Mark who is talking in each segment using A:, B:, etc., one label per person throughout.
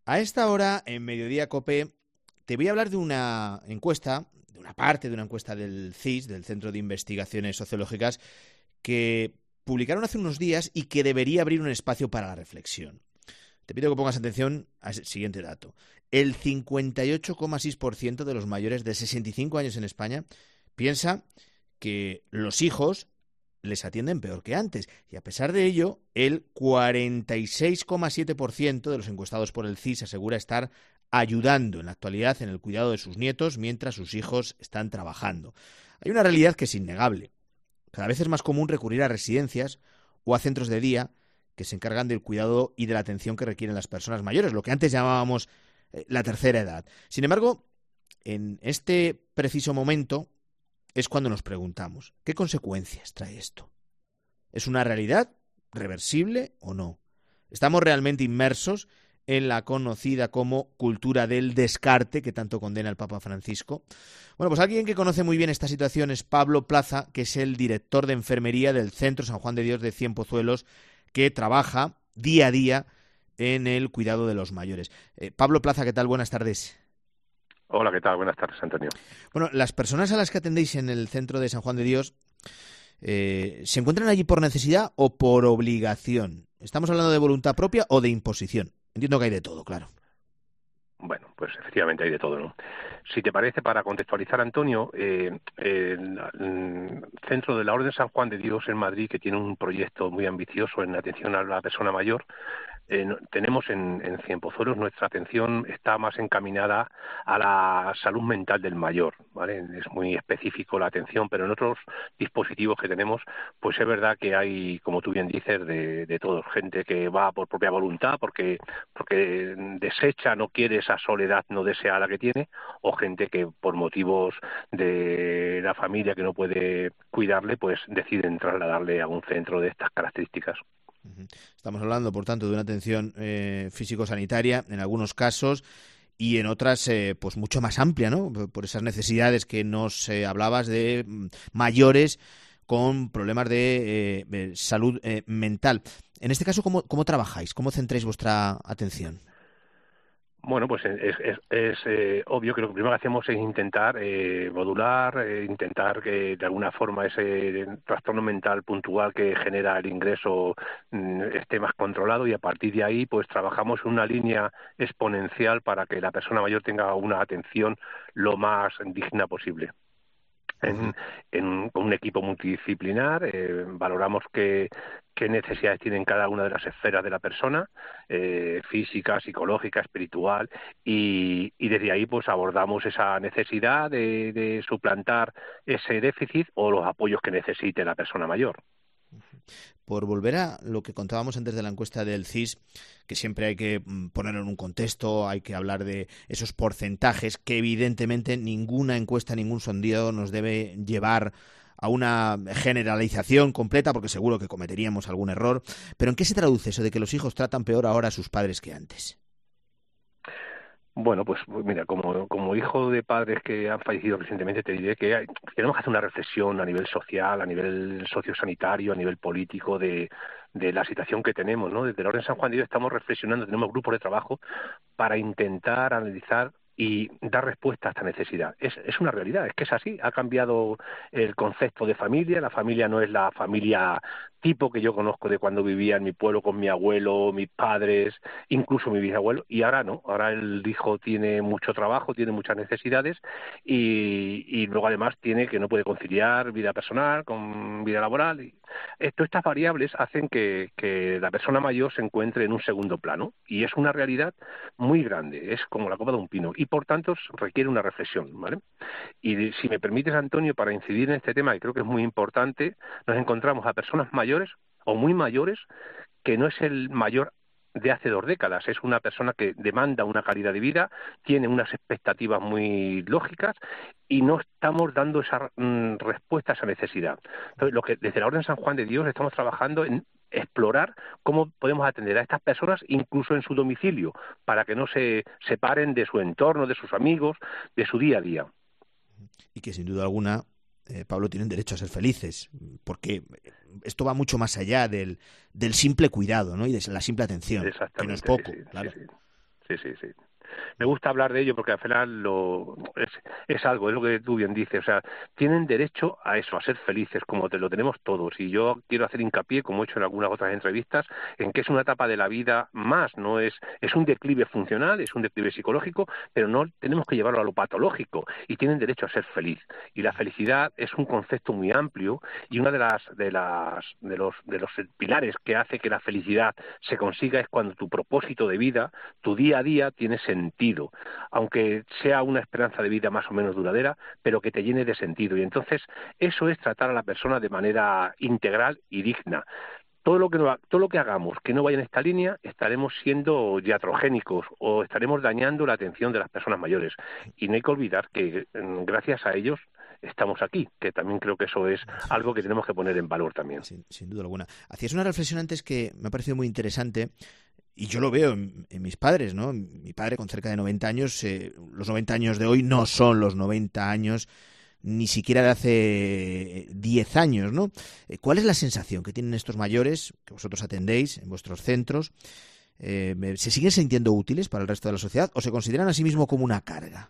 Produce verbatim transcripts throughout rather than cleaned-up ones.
A: A esta hora, en Mediodía COPE, te voy a hablar de una encuesta, de una parte de una encuesta del C I S, del Centro de Investigaciones Sociológicas, que publicaron hace unos días y que debería abrir un espacio para la reflexión. Te pido que pongas atención al siguiente dato. El cincuenta y ocho coma seis por ciento de los mayores de sesenta y cinco años en España piensa que los hijos les atienden peor que antes. Y a pesar de ello, el cuarenta y seis coma siete por ciento de los encuestados por el C I S asegura estar ayudando en la actualidad en el cuidado de sus nietos mientras sus hijos están trabajando. Hay una realidad que es innegable. Cada vez es más común recurrir a residencias o a centros de día que se encargan del cuidado y de la atención que requieren las personas mayores, lo que antes llamábamos eh, la tercera edad. Sin embargo, en este preciso momento es cuando nos preguntamos, ¿qué consecuencias trae esto? ¿Es una realidad reversible o no? ¿Estamos realmente inmersos en la conocida como cultura del descarte que tanto condena el Papa Francisco? Bueno, pues alguien que conoce muy bien esta situación es Pablo Plaza, que es el director de enfermería del Centro San Juan de Dios de Cienpozuelos, que trabaja día a día en el cuidado de los mayores. Eh, Pablo Plaza, ¿qué tal? Buenas tardes.
B: Hola, ¿qué tal? Buenas tardes, Antonio.
A: Bueno, las personas a las que atendéis en el Centro de San Juan de Dios, eh, ¿se encuentran allí por necesidad o por obligación? ¿Estamos hablando de voluntad propia o de imposición? Entiendo que hay de todo, claro.
B: Bueno, pues efectivamente hay de todo, ¿no? Si te parece, para contextualizar, Antonio, eh, el, el Centro de la Orden San Juan de Dios en Madrid, que tiene un proyecto muy ambicioso en atención a la persona mayor, Eh, no, tenemos en, en Cienpozuelos, nuestra atención está más encaminada a la salud mental del mayor, ¿vale? Es muy específico la atención, pero en otros dispositivos que tenemos, pues es verdad que hay, como tú bien dices, de, de todo, gente que va por propia voluntad, porque, porque desecha, no quiere esa soledad no deseada que tiene, o gente que por motivos de la familia que no puede cuidarle, pues deciden trasladarle a un centro de estas características.
A: Estamos hablando, por tanto, de una atención eh, físico-sanitaria en algunos casos y en otras, eh, pues mucho más amplia, ¿no? Por esas necesidades que nos eh, hablabas de mm, mayores con problemas de eh, de salud eh, mental. En este caso, ¿cómo, cómo trabajáis? ¿Cómo centráis vuestra atención?
B: Bueno, pues es, es, es eh, obvio que lo que primero que hacemos es intentar eh, modular, eh, intentar que de alguna forma ese trastorno mental puntual que genera el ingreso mm, esté más controlado, y a partir de ahí pues trabajamos en una línea exponencial para que la persona mayor tenga una atención lo más digna posible. En, en, con un equipo multidisciplinar, eh, valoramos qué, qué necesidades tienen cada una de las esferas de la persona, eh, física, psicológica, espiritual, y, y desde ahí pues abordamos esa necesidad de, de suplantar ese déficit o los apoyos que necesite la persona mayor.
A: Por volver a lo que contábamos antes de la encuesta del C I S, que siempre hay que ponerlo en un contexto, hay que hablar de esos porcentajes, que evidentemente ninguna encuesta, ningún sondeo nos debe llevar a una generalización completa, porque seguro que cometeríamos algún error. Pero ¿en qué se traduce eso de que los hijos tratan peor ahora a sus padres que antes?
B: Bueno, pues mira, como, como hijo de padres que han fallecido recientemente, te diré que hay, tenemos que hacer una reflexión a nivel social, a nivel sociosanitario, a nivel político de, de la situación que tenemos, ¿no? Desde la Orden San Juan de Dios estamos reflexionando, tenemos grupos de trabajo para intentar analizar y dar respuesta a esta necesidad. Es, es una realidad, es que es así, ha cambiado el concepto de familia, la familia no es la familia tipo que yo conozco de cuando vivía en mi pueblo con mi abuelo, mis padres, incluso mi bisabuelo, y ahora no, ahora el hijo tiene mucho trabajo, tiene muchas necesidades y, y luego además tiene que no puede conciliar vida personal con vida laboral. Y esto, estas variables hacen que, que la persona mayor se encuentre en un segundo plano, y es una realidad muy grande, es como la copa de un pino, y por tanto requiere una reflexión, ¿vale? Y si me permites, Antonio, para incidir en este tema, que creo que es muy importante, nos encontramos a personas mayores o muy mayores que no es el mayor de hace dos décadas, es una persona que demanda una calidad de vida, tiene unas expectativas muy lógicas y no estamos dando esa mm, respuesta a esa necesidad. Entonces, lo que desde la Orden San Juan de Dios estamos trabajando en explorar cómo podemos atender a estas personas incluso en su domicilio, para que no se separen de su entorno, de sus amigos, de su día a día.
A: Y que sin duda alguna, eh, Pablo, tienen derecho a ser felices, porque esto va mucho más allá del, del simple cuidado, ¿no? Y de la simple atención, que no es poco,
B: sí, sí,
A: claro.
B: Sí, sí. sí, sí, sí. Me gusta hablar de ello porque al final lo, es, es algo, es lo que tú bien dices, o sea, tienen derecho a eso, a ser felices, como te lo tenemos todos, y yo quiero hacer hincapié, como he hecho en algunas otras entrevistas, en que es una etapa de la vida más, no es, es un declive funcional, es un declive psicológico, pero no tenemos que llevarlo a lo patológico, y tienen derecho a ser feliz, y la felicidad es un concepto muy amplio, y una de las, de las, de los, de los pilares que hace que la felicidad se consiga es cuando tu propósito de vida, tu día a día tiene sentido, aunque sea una esperanza de vida más o menos duradera, pero que te llene de sentido. Y entonces eso es tratar a la persona de manera integral y digna. Todo lo que no, todo lo que hagamos que no vaya en esta línea, estaremos siendo iatrogénicos o estaremos dañando la atención de las personas mayores. Y no hay que olvidar que gracias a ellos estamos aquí, que también creo que eso es algo que tenemos que poner en valor también.
A: Sin, sin duda alguna. Hacías una reflexión antes que me ha parecido muy interesante. Y yo lo veo en, en mis padres, ¿no? Mi padre con cerca de noventa años, eh, los noventa años de hoy no son los noventa años ni siquiera de hace diez años, ¿no? ¿Cuál es la sensación que tienen estos mayores, que vosotros atendéis en vuestros centros? Eh, ¿Se siguen sintiendo útiles para el resto de la sociedad o se consideran a sí mismos como una carga?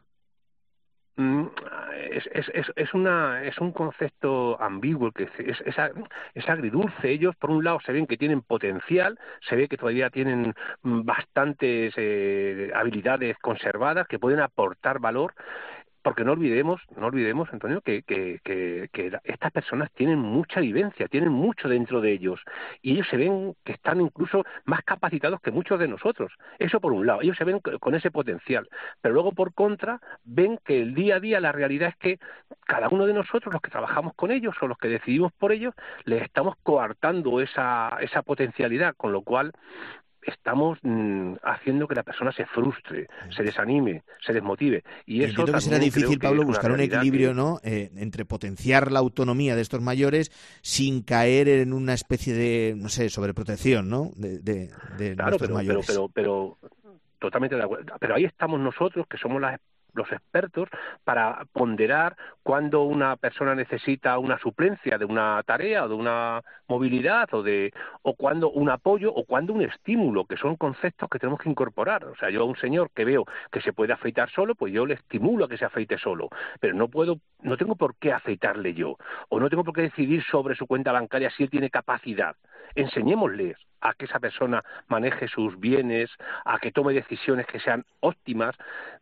B: Es, es, es, es, una, es un concepto ambiguo, que es, es, es agridulce. Ellos, por un lado, se ven que tienen potencial, se ve que todavía tienen bastantes eh, habilidades conservadas, que pueden aportar valor. Porque no olvidemos, no olvidemos, Antonio, que, que, que, que estas personas tienen mucha vivencia, tienen mucho dentro de ellos, y ellos se ven que están incluso más capacitados que muchos de nosotros. Eso por un lado, ellos se ven con ese potencial, pero luego por contra ven que el día a día la realidad es que cada uno de nosotros, los que trabajamos con ellos o los que decidimos por ellos, les estamos coartando esa, esa potencialidad, con lo cual estamos mm, haciendo que la persona se frustre, se desanime, se desmotive. Y, y eso
A: entiendo que será difícil, Pablo, buscar un equilibrio, que... ¿no? Eh, entre potenciar la autonomía de estos mayores sin caer en una especie de, no sé, sobreprotección, ¿no? De, de, de
B: claro,
A: nuestros
B: pero,
A: mayores.
B: Pero, pero, pero totalmente de acuerdo. Pero ahí estamos nosotros, que somos las los expertos, para ponderar cuando una persona necesita una suplencia de una tarea o de una movilidad o de o cuando un apoyo o cuando un estímulo, que son conceptos que tenemos que incorporar. O sea, yo a un señor que veo que se puede afeitar solo, pues yo le estimulo a que se afeite solo, pero no puedo, no tengo por qué afeitarle yo, o no tengo por qué decidir sobre su cuenta bancaria si él tiene capacidad. Enseñémosles a que esa persona maneje sus bienes, a que tome decisiones que sean óptimas.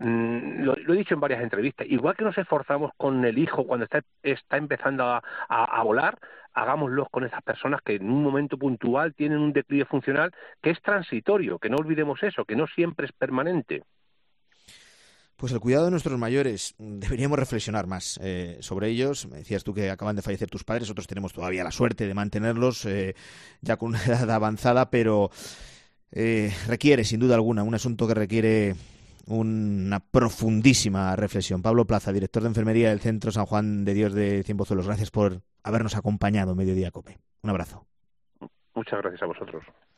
B: Mm, lo, lo he dicho en varias entrevistas. Igual que nos esforzamos con el hijo cuando está, está empezando a, a, a volar, hagámoslo con esas personas que en un momento puntual tienen un declive funcional que es transitorio, que no olvidemos eso, que no siempre es permanente.
A: Pues el cuidado de nuestros mayores, deberíamos reflexionar más eh, sobre ellos. Me decías tú que acaban de fallecer tus padres, nosotros tenemos todavía la suerte de mantenerlos eh, ya con una edad avanzada, pero eh, requiere, sin duda alguna, un asunto que requiere una profundísima reflexión. Pablo Plaza, director de enfermería del Centro San Juan de Dios de Cienpozuelos, gracias por habernos acompañado en Mediodía COPE. Un abrazo.
B: Muchas gracias a vosotros.